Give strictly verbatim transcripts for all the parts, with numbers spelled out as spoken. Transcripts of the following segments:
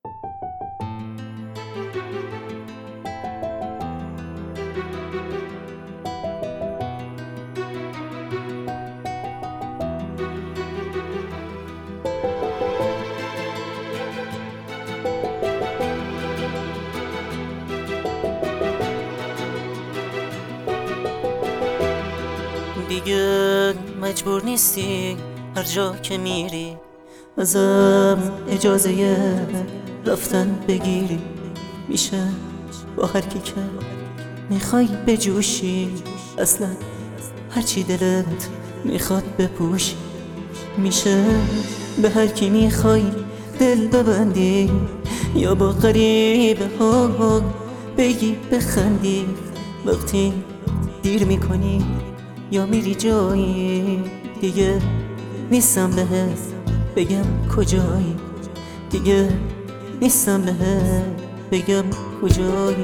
دیگه مجبور نیستی هر جا که میری ازم اجازه رفتن بگیری. میشه با هر کی که میخوای بجوشی، اصلا هرچی دلت میخواد بپوشی. میشه به هر کی میخوای دل ببندی، یا با غریبه ها بگی بخندی. وقتی دیر میکنی یا میری جایی، دیگه نیستم بهت بگم کجایی. دیگه نیستم بهت بگم کجایی.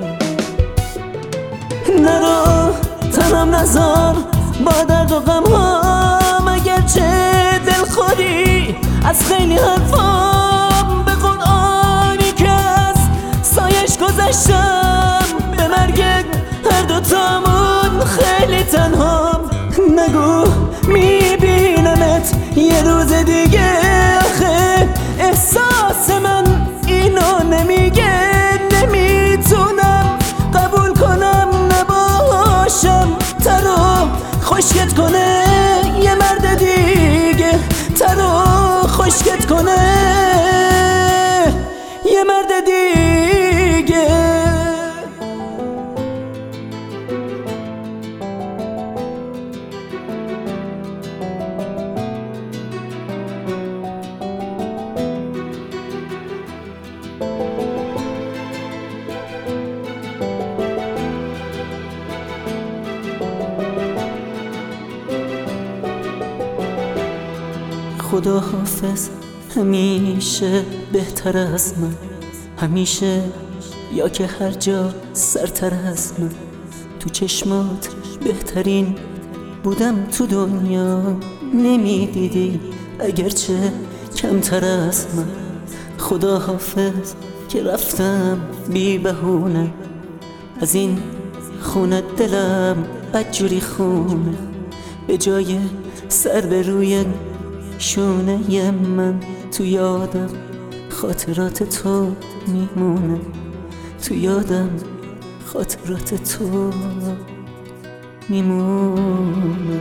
نرو تنم نذار با درد و غم هم، اگرچه دلخوری از خیلی حرفام. به قرآنی که از سایش گذشتم، به مرگ هر دوتامون خیلی تنهام. نگو میبینمت یه روز دیگه، آخه احساس من اینو نمیگه. نمیتونم قبول کنم نباشم تنها خشکت کنه یه مرد دیگه. تنها خشکت کنه یه مرد دیگه. خدا حافظ همیشه بهتر از من، همیشه یا که هر جا سرتر از من. تو چشمات بهترین بودم تو دنیا، نمیدیدی اگرچه کمتر از من. خدا حافظ که رفتم بی بهونه از این خونه، دلم بدجوری خونه. به جای سر به روی شونه ی من، تو یادم خاطرات تو میمونه. تو یادم خاطرات تو میمونه.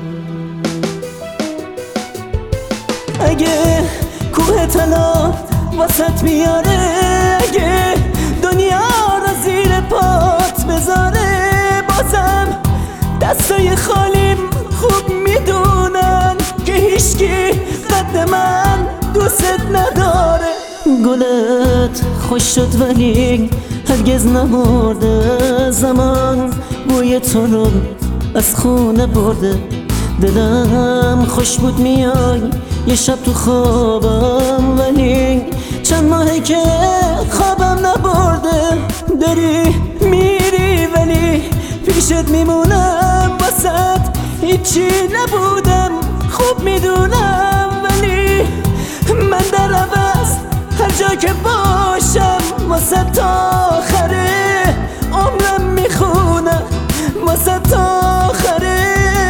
اگه کوه طلا واسط میاره، اگه دنیا رو زیر پات بذاره، بازم دستای خالیم خوب میدونن که هیچکی قد من دوست نداره. گلت خوش شد ولی هرگز نمرده، زمان بوی تو رو از خونه برده. دلم خوش بود میای یه شب تو خوابم، ولی چند ماهه که خوابم نبرده. داری میری ولی پیشت میمونم، واسط هیچی نبودم خوب میدونم. ولی من در عوض هر جا که باشم واسه تا آخره عمرم میخونم. واسه تا آخره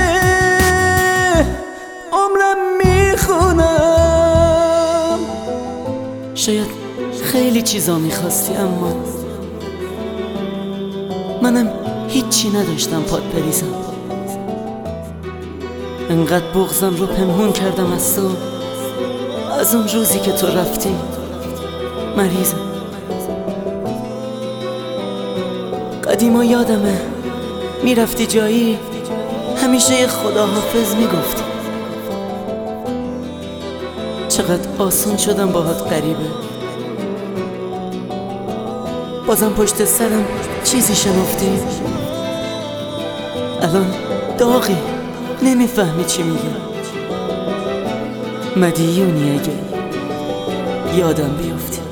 عمرم میخونم. شاید خیلی چیزا میخواستی، اما منم هیچی نداشتم پات بریزم. انقدر بغضم رو پنهون کردم از تو، از اون روزی که تو رفتی مریضم. قدیما یادمه میرفتی جایی، همیشه یه خداحافظ میگفتی. چقدر آسون شدم باهات غریبه، بازم پشت سرم چیزی شنفتی. الان داغی نمیفهمی چی میگم. مدیونی اگه یادم بیافتی.